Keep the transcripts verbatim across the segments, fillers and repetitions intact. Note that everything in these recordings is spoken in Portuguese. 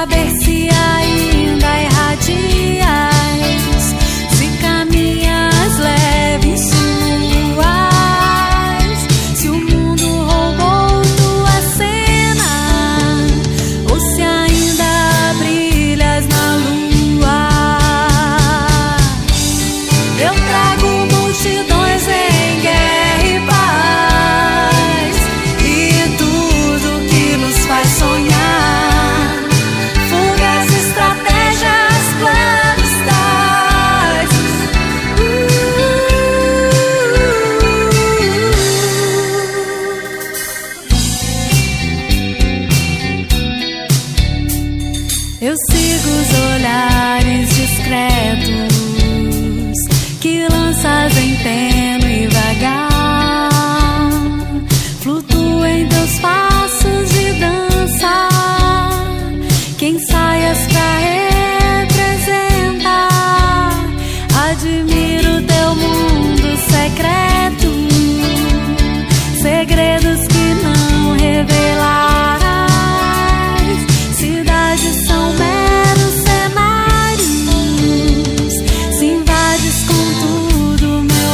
saber se ainda irradias, se caminhas leves, suas, se o mundo roubou tua cena, ou se ainda brilhas na lua. Eu trago multidões em guerra e paz, e tudo que nos faz sonhar, fugas, estratégias, planos tais. uh. Eu sigo os olhares discretos que lanças em tênue vagar, flutuo em teus passos de dança, que ensaias pra representar. Admiro teu mundo secreto, segredos que não revelarás. Cidades são meros cenários, se invades com tudo meu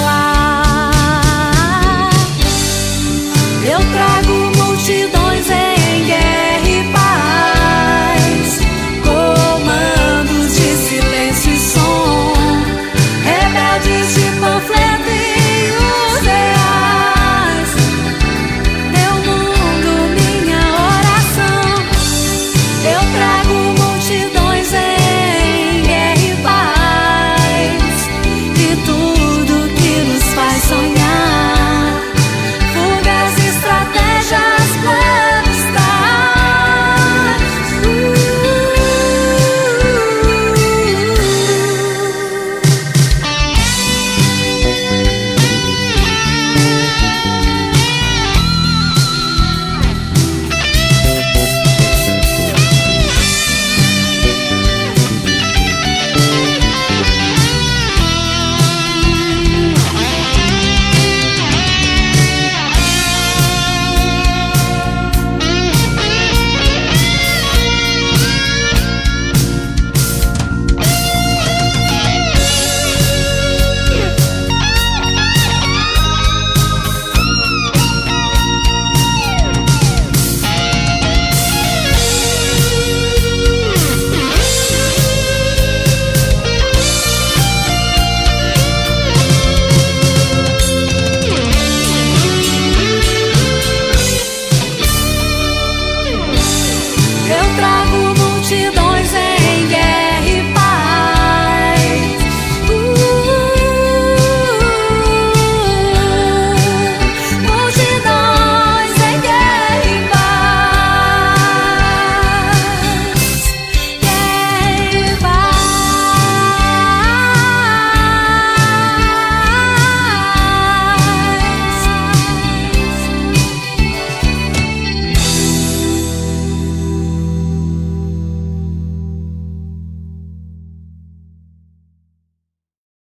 ar. Eu trago multidões em guerra e paz, comandos de silêncio e som, rebeldes de panfleto e os reais. Teu mundo, minha oração. Eu trago